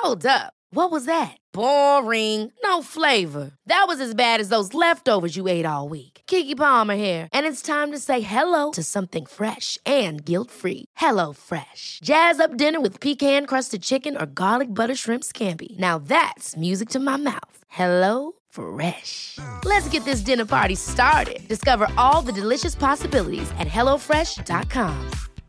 Hold up. What was that? Boring. No flavor. That was as bad as those leftovers you ate all week. Keke Palmer here, and it's time to say hello to something fresh and guilt-free. Hello Fresh. Jazz up dinner with pecan-crusted chicken or garlic butter shrimp scampi. Now that's music to my mouth. Hello Fresh. Let's get this dinner party started. Discover all the delicious possibilities at hellofresh.com.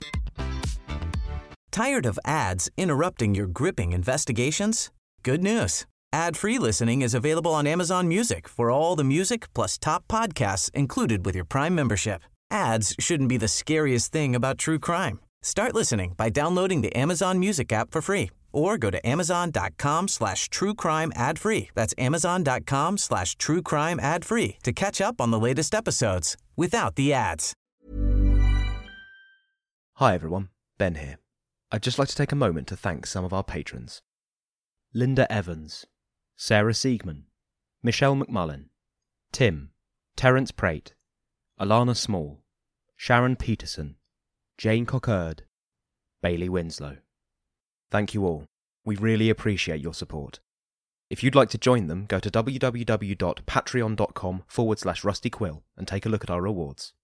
Tired of ads interrupting your gripping investigations? Good news. Ad-free listening is available on Amazon Music for all the music plus top podcasts included with your Prime membership. Ads shouldn't be the scariest thing about true crime. Start listening by downloading the Amazon Music app for free or go to amazon.com/truecrime ad-free. That's amazon.com/truecrime ad-free to catch up on the latest episodes without the ads. Hi everyone, Ben here. I'd just like to take a moment to thank some of our patrons. Linda Evans, Sarah Siegman, Michelle McMullen, Tim, Terence Prate, Alana Small, Sharon Peterson, Jane Cockerd, Bailey Winslow. Thank you all. We really appreciate your support. If you'd like to join them, go to www.patreon.com/rustyquill and take a look at our rewards.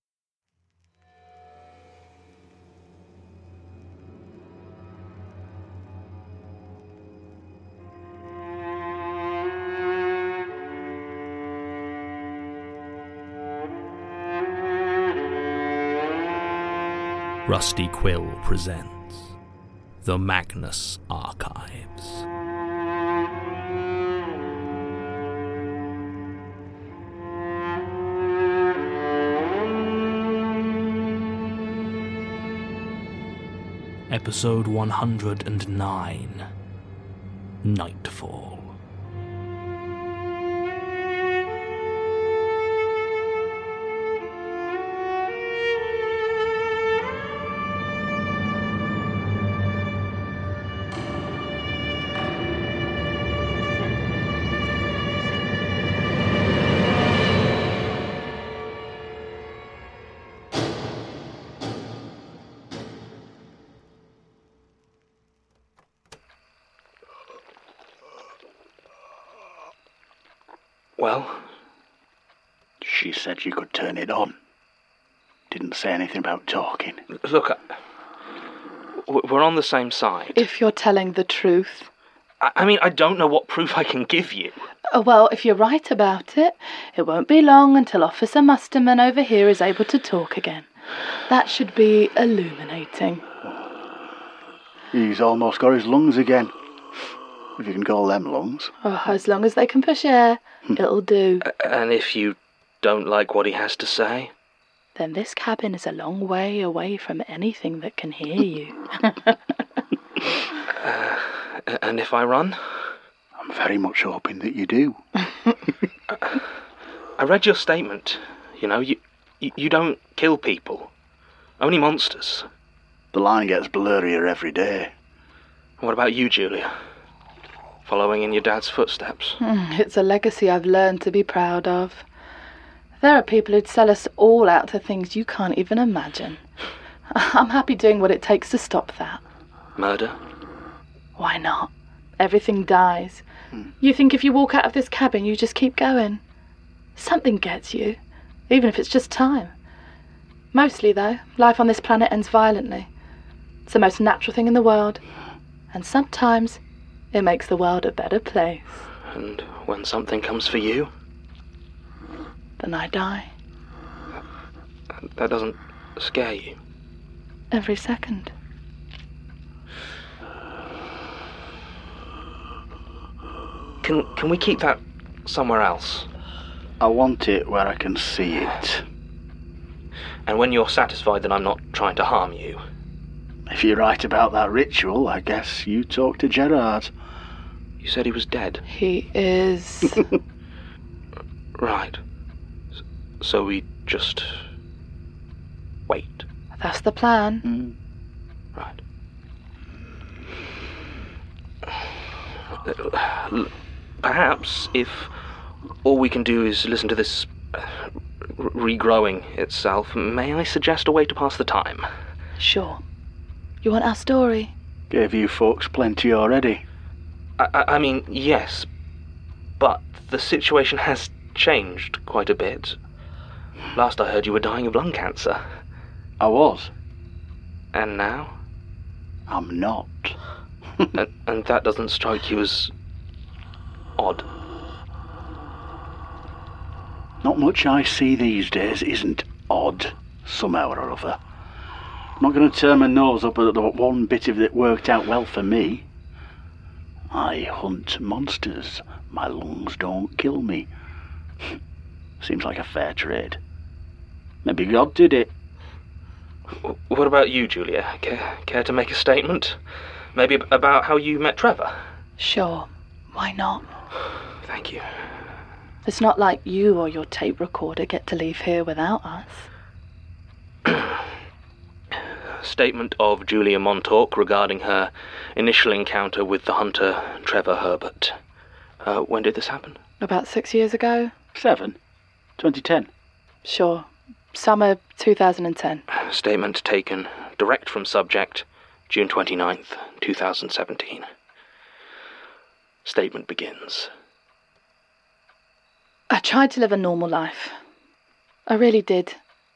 Rusty Quill presents The Magnus Archives. Episode 109, Nightfall. Well, she said you could turn it on. Didn't say anything about talking. Look, we're on the same side. If you're telling the truth. I mean, I don't know what proof I can give you. Well, if you're right about it, it won't be long until Officer Musterman over here is able to talk again. That should be illuminating. He's almost got his lungs again. If you can call them lungs. Oh, as long as they can push air, it'll do. And if you don't like what he has to say? Then this cabin is a long way away from anything that can hear you. And if I run? I'm very much hoping that you do. I read your statement. You know, you don't kill people. Only monsters. The line gets blurrier every day. What about you, Julia? Following in your dad's footsteps? It's a legacy I've learned to be proud of. There are people who'd sell us all out to things you can't even imagine. I'm happy doing what it takes to stop that. Murder? Why not? Everything dies. You think if you walk out of this cabin, you just keep going? Something gets you, even if it's just time. Mostly, though, life on this planet ends violently. It's the most natural thing in the world. And sometimes it makes the world a better place. And when something comes for you? Then I die. That doesn't scare you? Every second. Can we keep that somewhere else? I want it where I can see it. And when you're satisfied that I'm not trying to harm you? If you're right about that ritual, I guess you talk to Gerard. You said he was dead? He is. Right. So we just wait. That's the plan. Right. Perhaps if all we can do is listen to this regrowing itself, may I suggest a way to pass the time? Sure. You want our story? Gave you folks plenty already. I mean, yes, but the situation has changed quite a bit. Last I heard you were dying of lung cancer. I was. And now? I'm not. and that doesn't strike you as odd? Not much I see these days isn't odd, somehow or other. I'm not going to turn my nose up at the one bit of it worked out well for me. I hunt monsters. My lungs don't kill me. Seems like a fair trade. Maybe God did it. What about you, Julia? Care to make a statement? Maybe about how you met Trevor? Sure, why not? Thank you. It's not like you or your tape recorder get to leave here without us. Statement of Julia Montauk regarding her initial encounter with the hunter Trevor Herbert. When did this happen? About 6 years ago. 7? 2010? Sure. Summer 2010. Statement taken direct from subject, June 29th, 2017. Statement begins. I tried to live a normal life. I really did.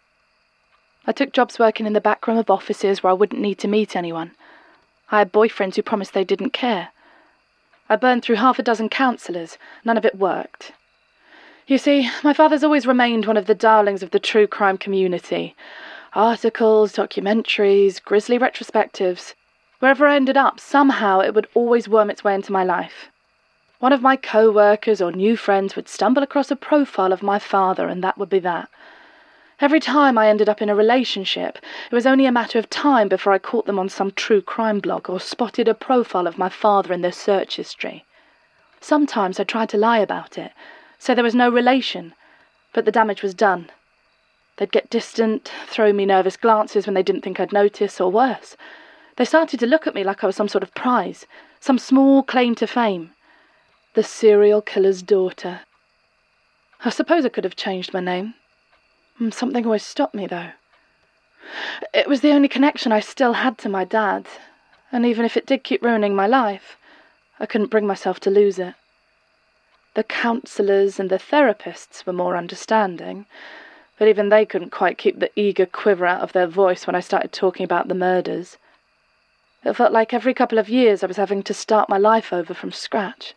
I took jobs working in the back room of offices where I wouldn't need to meet anyone. I had boyfriends who promised they didn't care. I burned through 6 counsellors. None of it worked. You see, my father's always remained one of the darlings of the true crime community. Articles, documentaries, grisly retrospectives. Wherever I ended up, somehow it would always worm its way into my life. One of my co-workers or new friends would stumble across a profile of my father, and that would be that. Every time I ended up in a relationship, it was only a matter of time before I caught them on some true crime blog or spotted a profile of my father in their search history. Sometimes I tried to lie about it, say there was no relation, but the damage was done. They'd get distant, throw me nervous glances when they didn't think I'd notice, or worse. They started to look at me like I was some sort of prize, some small claim to fame. The serial killer's daughter. I suppose I could have changed my name. Something always stopped me, though. It was the only connection I still had to my dad, and even if it did keep ruining my life, I couldn't bring myself to lose it. The counsellors and the therapists were more understanding, but even they couldn't quite keep the eager quiver out of their voice when I started talking about the murders. It felt like every couple of years I was having to start my life over from scratch.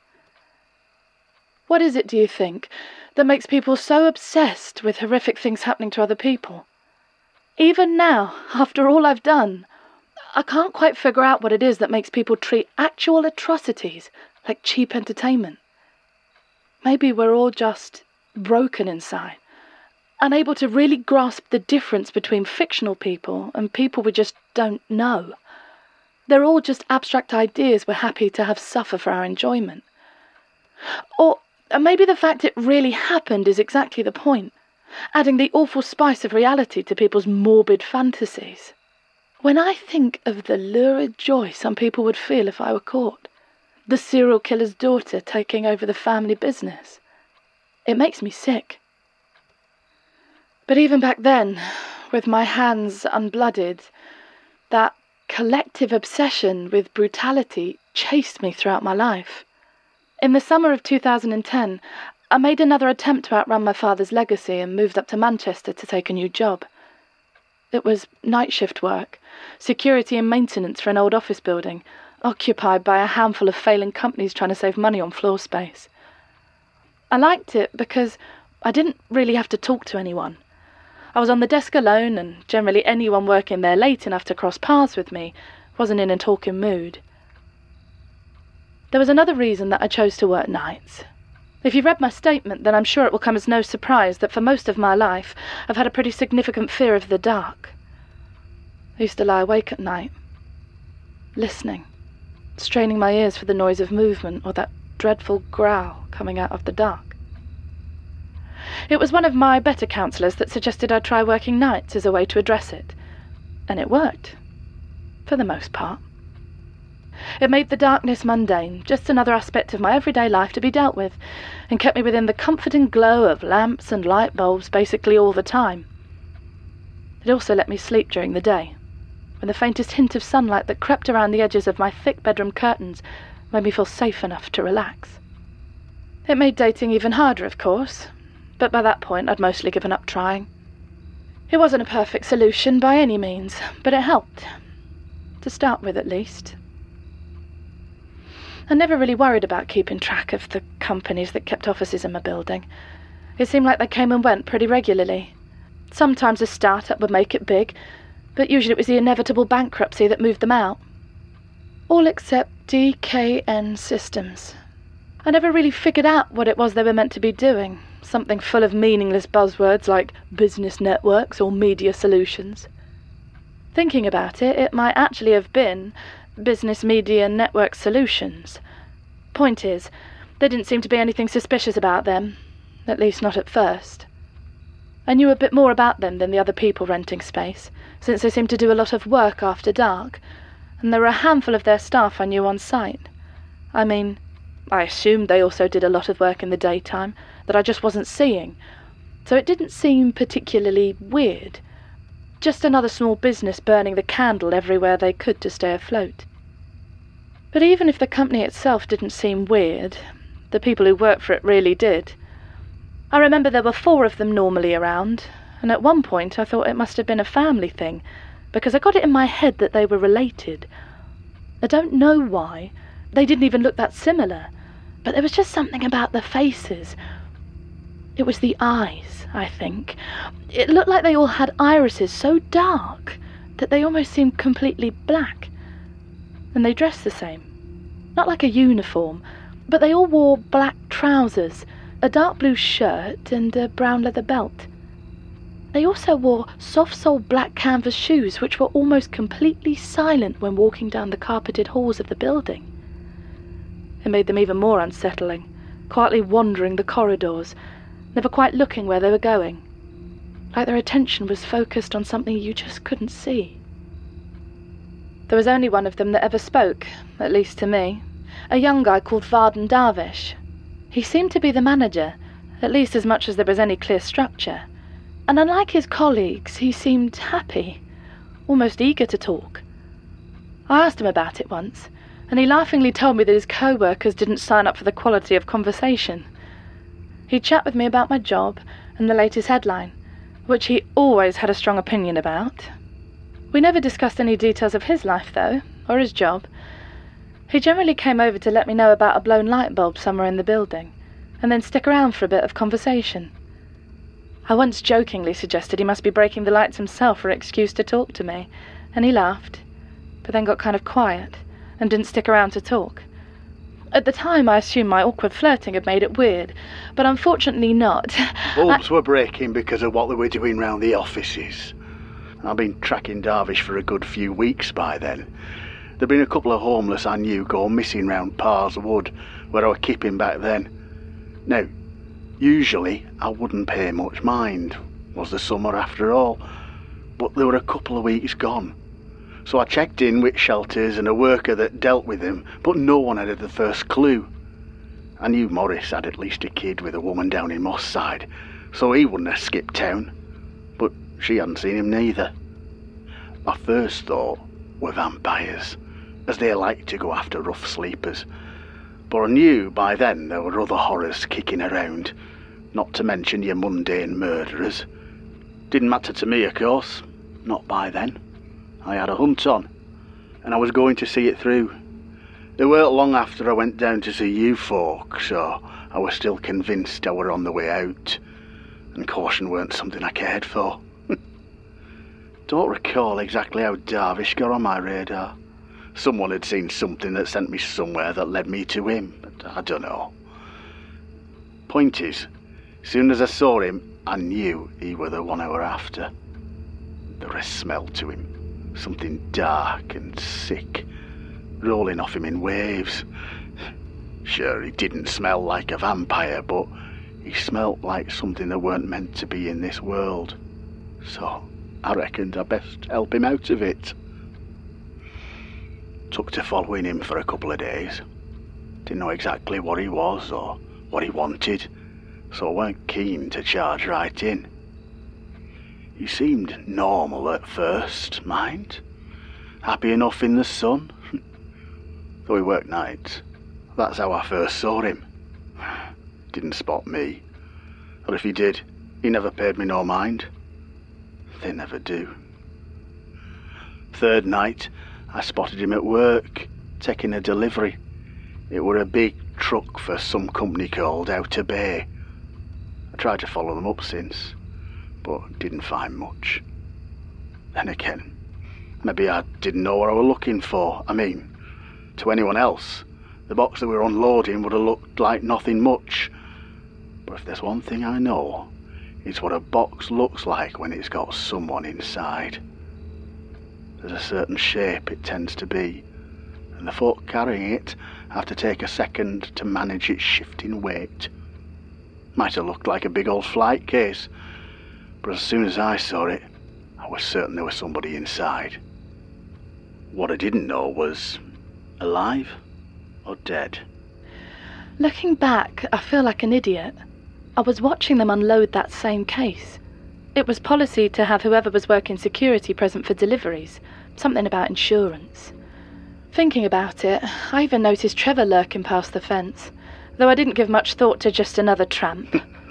What is it, do you think, that makes people so obsessed with horrific things happening to other people? Even now, after all I've done, I can't quite figure out what it is that makes people treat actual atrocities like cheap entertainment. Maybe we're all just broken inside, unable to really grasp the difference between fictional people and people we just don't know. They're all just abstract ideas we're happy to have suffer for our enjoyment. Or maybe the fact it really happened is exactly the point, adding the awful spice of reality to people's morbid fantasies. When I think of the lurid joy some people would feel if I were caught, the serial killer's daughter taking over the family business, it makes me sick. But even back then, with my hands unblooded, that collective obsession with brutality chased me throughout my life. In the summer of 2010, I made another attempt to outrun my father's legacy and moved up to Manchester to take a new job. It was night shift work, security and maintenance for an old office building, occupied by a handful of failing companies trying to save money on floor space. I liked it because I didn't really have to talk to anyone. I was on the desk alone, and generally anyone working there late enough to cross paths with me wasn't in a talking mood. There was another reason that I chose to work nights. If you've read my statement, then I'm sure it will come as no surprise that for most of my life I've had a pretty significant fear of the dark. I used to lie awake at night, listening, straining my ears for the noise of movement or that dreadful growl coming out of the dark. It was one of my better counsellors that suggested I try working nights as a way to address it, and it worked, for the most part. It made the darkness mundane, just another aspect of my everyday life to be dealt with, and kept me within the comforting glow of lamps and light bulbs basically all the time. It also let me sleep during the day, when the faintest hint of sunlight that crept around the edges of my thick bedroom curtains made me feel safe enough to relax. It made dating even harder, of course, but by that point I'd mostly given up trying. It wasn't a perfect solution by any means, but it helped. To start with, at least. I never really worried about keeping track of the companies that kept offices in my building. It seemed like they came and went pretty regularly. Sometimes a start-up would make it big, but usually it was the inevitable bankruptcy that moved them out. All except DKN Systems. I never really figured out what it was they were meant to be doing, something full of meaningless buzzwords like business networks or media solutions. Thinking about it, it might actually have been Business Media Network Solutions. Point is, there didn't seem to be anything suspicious about them, at least not at first. I knew a bit more about them than the other people renting space, since they seemed to do a lot of work after dark, and there were a handful of their staff I knew on site. I mean, I assumed they also did a lot of work in the daytime that I just wasn't seeing, so it didn't seem particularly weird. Just another small business burning the candle everywhere they could to stay afloat. But even if the company itself didn't seem weird, the people who worked for it really did. I remember there were 4 of them normally around, and at one point I thought it must have been a family thing, because I got it in my head that they were related. I don't know why. They didn't even look that similar, but there was just something about their faces. It was the eyes, I think. It looked like they all had irises so dark that they almost seemed completely black. And they dressed the same. Not like a uniform, but they all wore black trousers, a dark blue shirt and a brown leather belt. They also wore soft-soled black canvas shoes which were almost completely silent when walking down the carpeted halls of the building. It made them even more unsettling, quietly wandering the corridors, never quite looking where they were going, like their attention was focused on something you just couldn't see. There was only one of them that ever spoke, at least to me, a young guy called Varden Darvish. He seemed to be the manager, at least as much as there was any clear structure, and unlike his colleagues, he seemed happy, almost eager to talk. I asked him about it once, and he laughingly told me that his co-workers didn't sign up for the quality of conversation. He'd chat with me about my job and the latest headline, which he always had a strong opinion about. We never discussed any details of his life, though, or his job. He generally came over to let me know about a blown light bulb somewhere in the building, and then stick around for a bit of conversation. I once jokingly suggested he must be breaking the lights himself for an excuse to talk to me, and he laughed, but then got kind of quiet and didn't stick around to talk. At the time, I assumed my awkward flirting had made it weird, but unfortunately not. Bulbs were breaking because of what they were doing round the offices. I've been tracking Darvish for a good few weeks by then. There'd been a couple of homeless I knew go missing round Parr's Wood, where I was keeping back then. Now, usually I wouldn't pay much mind, was the summer after all, but there were a couple of weeks gone. So I checked in with shelters and a worker that dealt with him, but no one had the first clue. I knew Morris had at least a kid with a woman down in Moss Side, so he wouldn't have skipped town, but she hadn't seen him neither. My first thought were vampires, as they like to go after rough sleepers, but I knew by then there were other horrors kicking around, not to mention your mundane murderers. Didn't matter to me, of course, not by then. I had a hunt on, and I was going to see it through. It weren't long after I went down to see you folk, so I was still convinced I were on the way out, and caution weren't something I cared for. Don't recall exactly how Darvish got on my radar. Someone had seen something that sent me somewhere that led me to him, but I don't know. Point is, soon as I saw him, I knew he were the one I were after. There was a smell to him. Something dark and sick, rolling off him in waves. Sure, he didn't smell like a vampire, but he smelt like something that weren't meant to be in this world. So I reckoned I'd best help him out of it. Took to following him for a couple of days. Didn't know exactly what he was or what he wanted, so I weren't keen to charge right in. He seemed normal at first, mind. Happy enough in the sun. Though he worked nights. That's how I first saw him. Didn't spot me. Or if he did, he never paid me no mind. They never do. Third night, I spotted him at work, taking a delivery. It were a big truck for some company called Outer Bay. I tried to follow them up since, but didn't find much. Then again, maybe I didn't know what I were looking for. I mean, to anyone else, the box that we were unloading would have looked like nothing much. But if there's one thing I know, it's what a box looks like when it's got someone inside. There's a certain shape it tends to be, and the folk carrying it have to take a second to manage its shifting weight. Might have looked like a big old flight case, but as soon as I saw it, I was certain there was somebody inside. What I didn't know was alive or dead. Looking back, I feel like an idiot. I was watching them unload that same case. It was policy to have whoever was working security present for deliveries, something about insurance. Thinking about it, I even noticed Trevor lurking past the fence, though I didn't give much thought to just another tramp.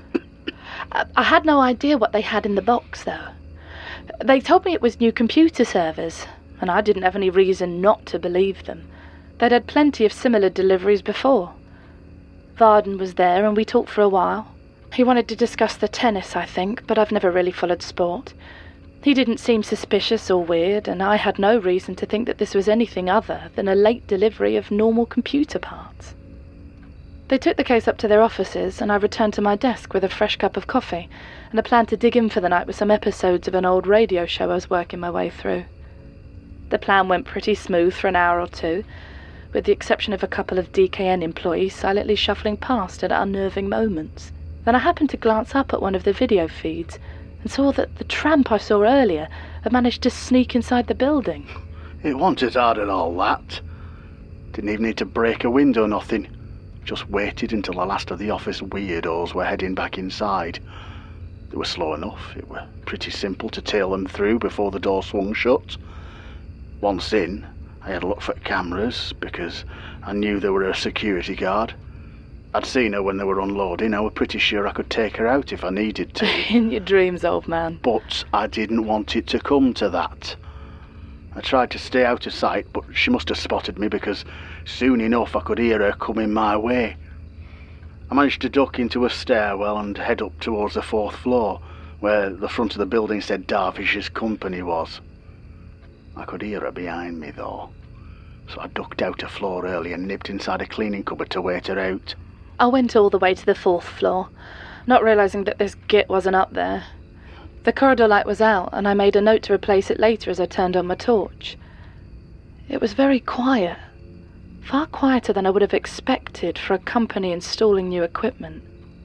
I had no idea what they had in the box, though. They told me it was new computer servers, and I didn't have any reason not to believe them. They'd had plenty of similar deliveries before. Varden was there, and we talked for a while. He wanted to discuss the tennis, I think, but I've never really followed sport. He didn't seem suspicious or weird, and I had no reason to think that this was anything other than a late delivery of normal computer parts. They took the case up to their offices, and I returned to my desk with a fresh cup of coffee and a plan to dig in for the night with some episodes of an old radio show I was working my way through. The plan went pretty smooth for an hour or two, with the exception of a couple of DKN employees silently shuffling past at unnerving moments. Then I happened to glance up at one of the video feeds and saw that the tramp I saw earlier had managed to sneak inside the building. It wasn't as hard as all that. Didn't even need to break a window, nothing. Just waited until the last of the office weirdos were heading back inside. They were slow enough. It were pretty simple to tail them through before the door swung shut. Once in, I had a look for cameras because I knew there were a security guard. I'd seen her when they were unloading. I was pretty sure I could take her out if I needed to. In your dreams, old man. But I didn't want it to come to that. I tried to stay out of sight, but she must have spotted me because soon enough I could hear her coming my way. I managed to duck into a stairwell and head up towards the 4th floor, where the front of the building said Darvish's company was. I could hear her behind me, though, so I ducked out a floor early and nipped inside a cleaning cupboard to wait her out. I went all the way to the 4th floor, not realising that this git wasn't up there. The corridor light was out, and I made a note to replace it later as I turned on my torch. It was very quiet, far quieter than I would have expected for a company installing new equipment.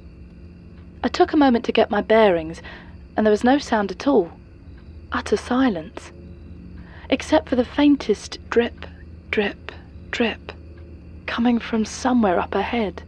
I took a moment to get my bearings, and there was no sound at all. Utter silence. Except for the faintest drip, drip, drip, coming from somewhere up ahead.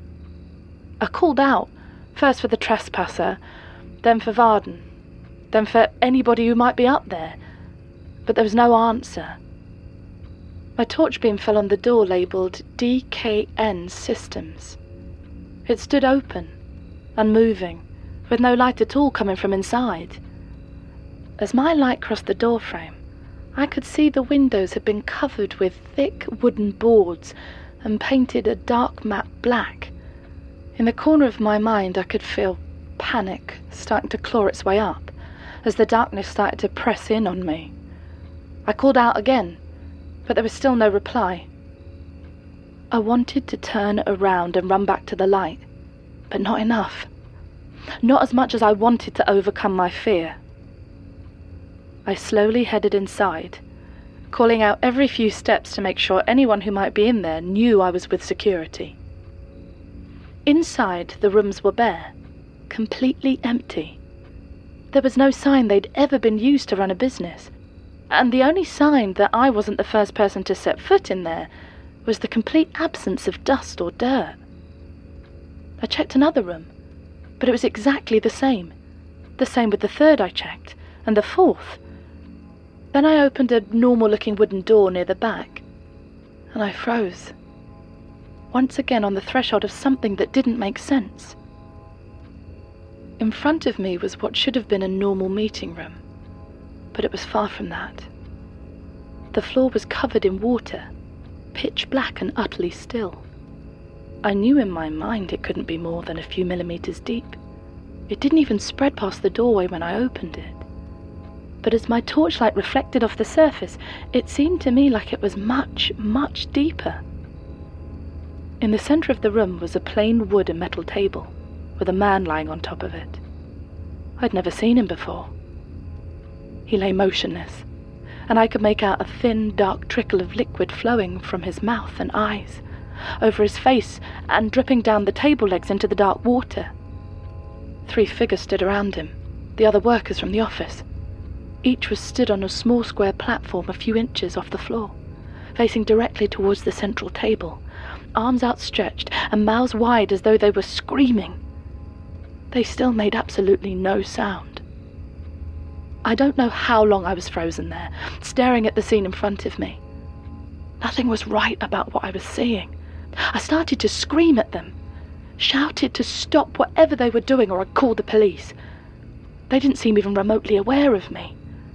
I called out, first for the trespasser, then for Varden, then for anybody who might be up there, but there was no answer. My torch beam fell on the door labelled DKN Systems. It stood open, unmoving, with no light at all coming from inside. As my light crossed the doorframe, I could see the windows had been covered with thick wooden boards and painted a dark matte black. In the corner of my mind I could feel panic starting to claw its way up as the darkness started to press in on me. I called out again, but there was still no reply. I wanted to turn around and run back to the light, but not enough. Not as much as I wanted to overcome my fear. I slowly headed inside, calling out every few steps to make sure anyone who might be in there knew I was with security. Inside, the rooms were bare, completely empty. There was no sign they'd ever been used to run a business, and the only sign that I wasn't the first person to set foot in there was the complete absence of dust or dirt. I checked another room, but it was exactly the same with the third I checked, and the fourth. Then I opened a normal-looking wooden door near the back, and I froze. once again on the threshold of something that didn't make sense. In front of me was what should have been a normal meeting room, but it was far from that. The floor was covered in water, pitch black and utterly still. I knew in my mind it couldn't be more than a few millimeters deep. It didn't even spread past the doorway when I opened it. But as my torchlight reflected off the surface, it seemed to me like it was much, much deeper. In the centre of the room was a plain wood and metal table, with a man lying on top of it. I'd never seen him before. He lay motionless, and I could make out a thin, dark trickle of liquid flowing from his mouth and eyes, over his face and dripping down the table legs into the dark water. 3 figures stood around him, the other workers from the office. Each was stood on a small square platform a few inches off the floor, facing directly towards the central table, arms outstretched and mouths wide as though they were screaming. They still made absolutely no sound. I don't know how long I was frozen there, staring at the scene in front of me. Nothing was right about what I was seeing. I started to scream at them, shouted to stop whatever they were doing, or I'd call the police. They didn't seem even remotely aware of me.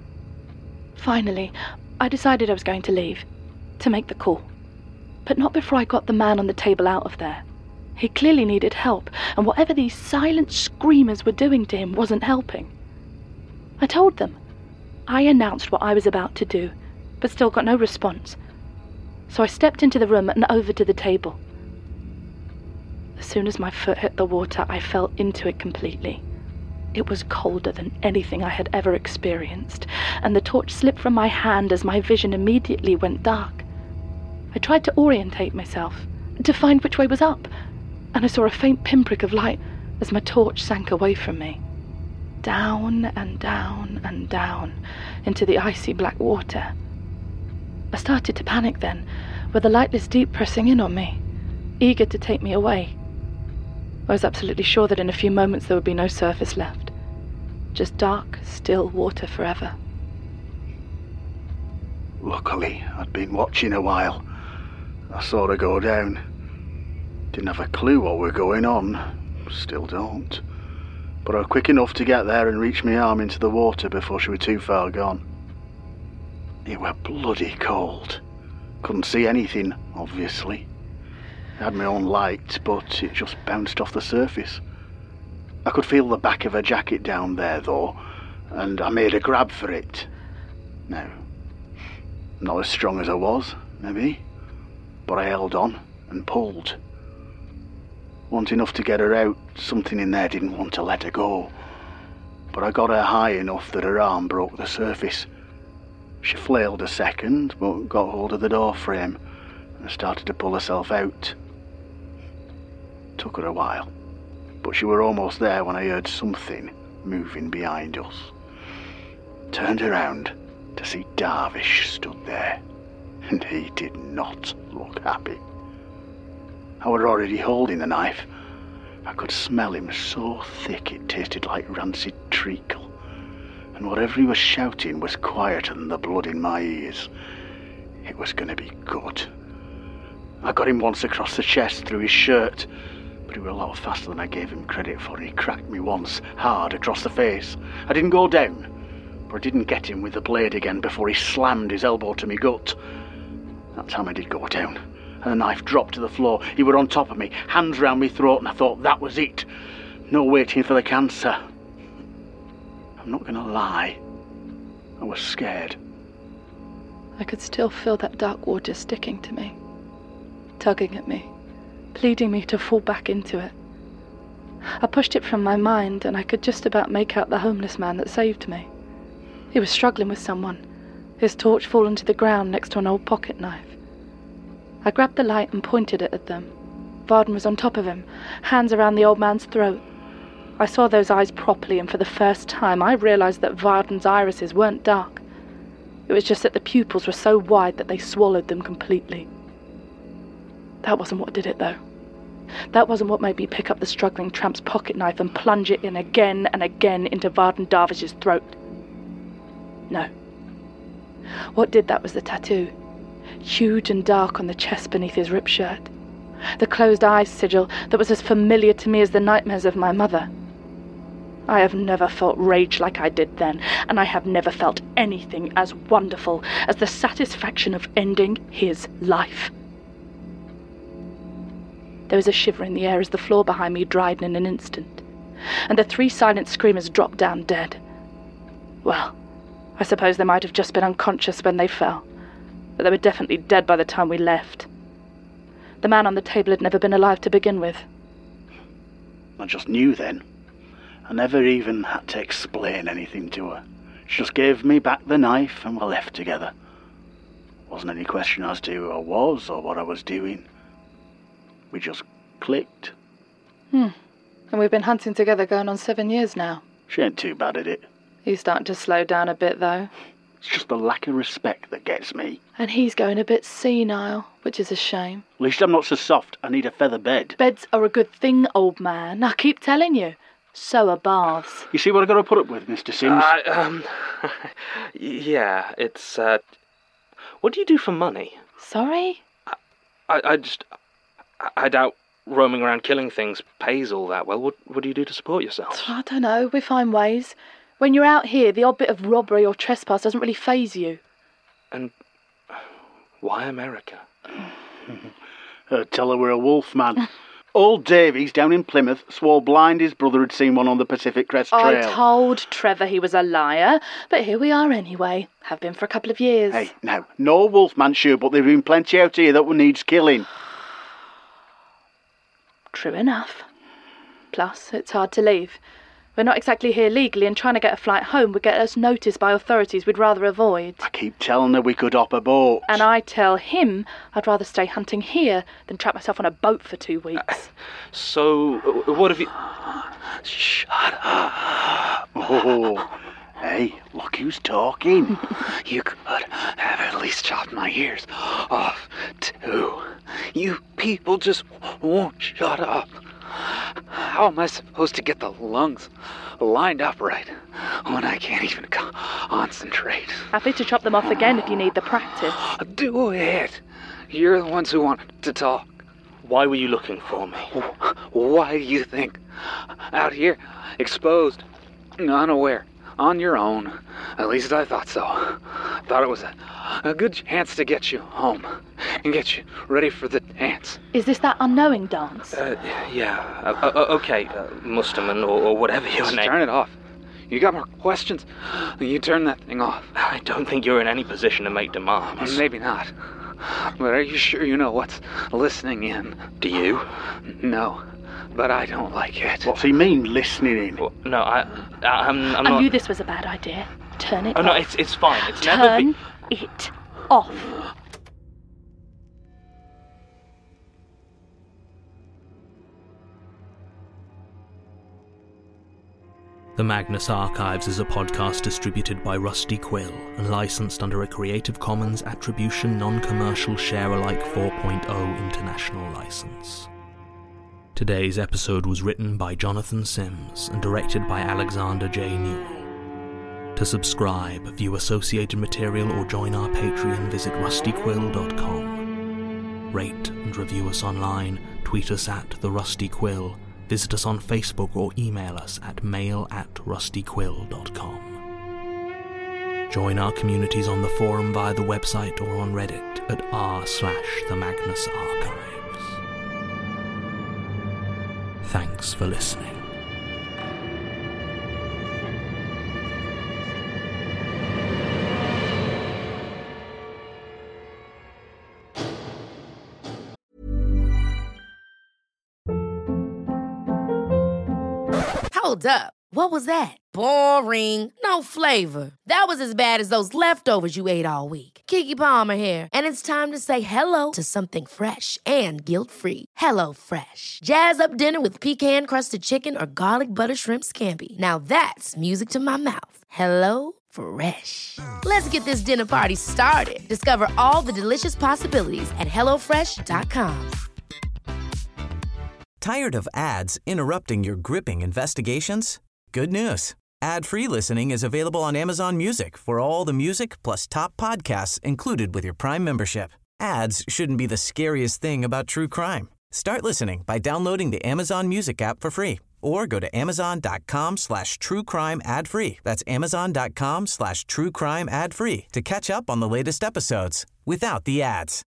Finally, I decided I was going to leave, to make the call. But not before I got the man on the table out of there. He clearly needed help, and whatever these silent screamers were doing to him wasn't helping. I told them. I announced what I was about to do, but still got no response. So I stepped into the room and over to the table. As soon as my foot hit the water, I fell into it completely. It was colder than anything I had ever experienced, and the torch slipped from my hand as my vision immediately went dark. I tried to orientate myself, to find which way was up, and I saw a faint pinprick of light as my torch sank away from me. Down and down and down into the icy black water. I started to panic then, with the lightless deep pressing in on me, eager to take me away. I was absolutely sure that in a few moments there would be no surface left. Just dark, still water forever. Luckily, I'd been watching a while. I saw her go down. Didn't have a clue what were going on. Still don't. But I was quick enough to get there and reach my arm into the water before she was too far gone. It were bloody cold. Couldn't see anything, obviously. I had my own light, but it just bounced off the surface. I could feel the back of her jacket down there, though, and I made a grab for it. Now, not as strong as I was, maybe, but I held on and pulled. Wasn't enough to get her out. Something in there didn't want to let her go. But I got her high enough that her arm broke the surface. She flailed a second, but got hold of the door frame and started to pull herself out. Took her a while, but she were almost there when I heard something moving behind us. Turned around to see Darvish stood there, and he did not look happy. I were already holding the knife. I could smell him so thick it tasted like rancid treacle, and whatever he was shouting was quieter than the blood in my ears. It was going to be good. I got him once across the chest through his shirt, but he were a lot faster than I gave him credit for. He cracked me once, hard, across the face. I didn't go down, but I didn't get him with the blade again before he slammed his elbow to me gut. That time I did go down, and the knife dropped to the floor. He were on top of me, hands round me throat, and I thought that was it. No waiting for the cancer. I'm not going to lie. I was scared. I could still feel that dark water sticking to me, tugging at me, pleading me to fall back into it. I pushed it from my mind, and I could just about make out the homeless man that saved me. He was struggling with someone, his torch fallen to the ground next to an old pocket knife. I grabbed the light and pointed it at them. Varden was on top of him, hands around the old man's throat. I saw those eyes properly, and for the first time I realized that Varden's irises weren't dark. It was just that the pupils were so wide that they swallowed them completely. That wasn't what did it, though. That wasn't what made me pick up the struggling tramp's pocket knife and plunge it in again and again into Varden Darvish's throat. No. What did that was the tattoo, huge and dark on the chest beneath his ripped shirt. the closed eye sigil that was as familiar to me as the nightmares of my mother. I have never felt rage like I did then, and I have never felt anything as wonderful as the satisfaction of ending his life. There was a shiver in the air as the floor behind me dried in an instant, and the 3 silent screamers dropped down dead. Well, I suppose they might have just been unconscious when they fell, but they were definitely dead by the time we left. The man on the table had never been alive to begin with. I just knew then. I never even had to explain anything to her. She just gave me back the knife and we left together. Wasn't any question as to who I was or what I was doing. We just clicked. And we've been hunting together going on 7 years now. She ain't too bad at it. He's starting to slow down a bit, though. It's just the lack of respect that gets me. And he's going a bit senile, which is a shame. At least I'm not so soft, I need a feather bed. Beds are a good thing, old man. I keep telling you. So are baths. You see what I've got to put up with, Mr. Sims? Yeah, it's, what do you do for money? Sorry? I doubt roaming around killing things pays all that well. What do you do to support yourself? I don't know. We find ways. When you're out here, the odd bit of robbery or trespass doesn't really faze you. And why America? Tell her we're a wolf, man. Old Davies down in Plymouth swore blind his brother had seen one on the Pacific Crest Trail. I told Trevor he was a liar, but here we are anyway. Have been for a couple of years. Hey, now, no wolfman sure, but there've been plenty out here that needs killing. True enough. Plus, it's hard to leave. We're not exactly here legally, and trying to get a flight home would get us noticed by authorities we'd rather avoid. I keep telling her we could hop a boat. And I tell him I'd rather stay hunting here than trap myself on a boat for 2 weeks. So, what have you... Shut up. Oh, hey, look who's talking. You could have at least chopped my ears off, too. You people just won't shut up. How am I supposed to get the lungs lined up right when I can't even concentrate? Happy to chop them off again if you need the practice. Do it. You're the ones who want to talk. Why were you looking for me? Why do you think? Out here, exposed, unaware, on your own. At least I thought so. Thought it was a good chance to get you home and get you ready for the dance. Is this that unknowing dance? Yeah. Okay, Musterman, or whatever your name. Turn it off. You got more questions? You turn that thing off. I don't think you're in any position to make demands. Maybe not. But are you sure you know what's listening in? Do you? No, but I don't like it. What's he mean, listening in? Well, no, I'm not... I knew this was a bad idea. Turn it off. No, it's fine. It's Turn never been... it off. The Magnus Archives is a podcast distributed by Rusty Quill and licensed under a Creative Commons Attribution Non-Commercial Share-alike 4.0 International License. Today's episode was written by Jonathan Sims and directed by Alexander J. Newell. To subscribe, view associated material or join our Patreon, visit rustyquill.com. Rate and review us online, tweet us at The Rusty Quill, visit us on Facebook or email us at mail@rustyquill.com. Join our communities on the forum via the website or on Reddit at r/The Magnus Archives. Thanks for listening. Hold up. What was that? Boring. No flavor. That was as bad as those leftovers you ate all week. Keke Palmer here, and it's time to say hello to something fresh and guilt-free. Hello Fresh. Jazz up dinner with pecan-crusted chicken or garlic butter shrimp scampi. Now that's music to my mouth. Hello Fresh. Let's get this dinner party started. Discover all the delicious possibilities at hellofresh.com. Tired of ads interrupting your gripping investigations? Good news. Ad-free listening is available on Amazon Music for all the music plus top podcasts included with your Prime membership. Ads shouldn't be the scariest thing about true crime. Start listening by downloading the Amazon Music app for free or go to amazon.com/truecrime ad-free. That's amazon.com/truecrime ad-free to catch up on the latest episodes without the ads.